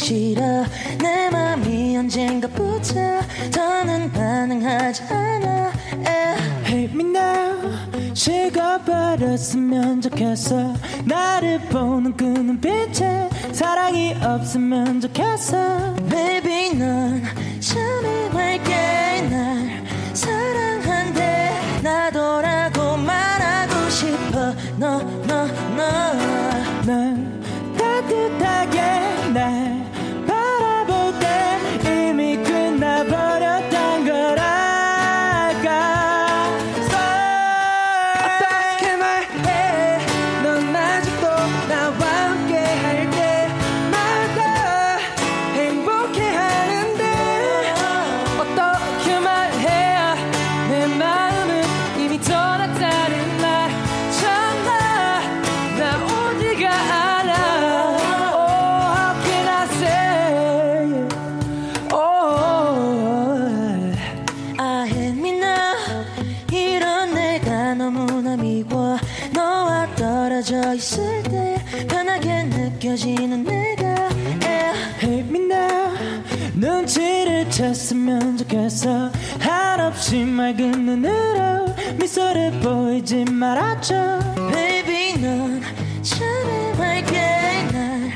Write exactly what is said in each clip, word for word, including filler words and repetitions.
싫어. 내 맘이 언젠가부터 더는 반응하지 않아. Hate me now. 식어버렸으면 좋겠어. 나를 보는 그 눈빛에 사랑이 없으면 좋겠어. Baby 넌 참여할게. 날 사랑한대. 나도라고 말하고 싶어. No no no. 넌 따뜻하게 날 바라볼 때 이미 끝나버렸단 걸 알까. So 어떻게 말해. 넌 아직도 나와 함께 할 때마다 행복해 하는데 어떻게 말해야 내 마음은 이미 떠났다는 말 참아. 나 오지가 않아. Oh how can I say oh I hate me now. 이런 내가 너무나 미워. 너와 떨어져 있을 때 편하게 느껴지는 내가. yeah. Hate me now. 눈치를 챘으면 좋겠어. 한없이 맑은 눈으로 미소를 보이지 말아줘. Baby 넌 참여할게. 날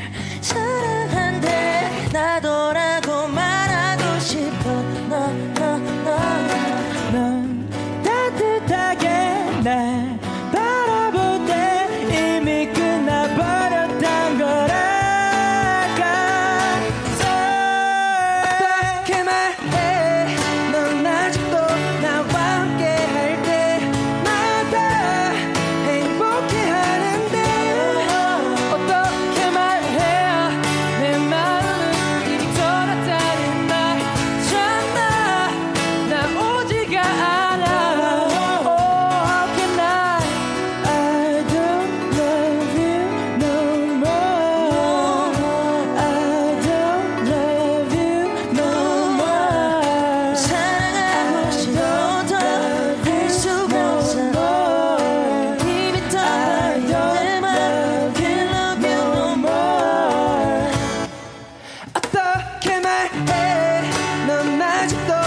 사랑한대. 나도라고 말하고 싶어. No no no. 넌 따뜻하게 날 바라볼 때 이미 끝나버렸단 걸 알까. So 어떻게 말해. 넌 아직도 나와 함께 할 때마다 행복해 하는데 어떻게 말해야 내 마음은 이미 떠났다는 말 참아. 나 오지가 않아. Oh how can I. I don't love you no more. I don't love you no more. 사랑하고 싶어도 할 수가 없어. 이미 떠나버린 내 맘. Can't love you no more. 어떻게 말해. 넌 아직도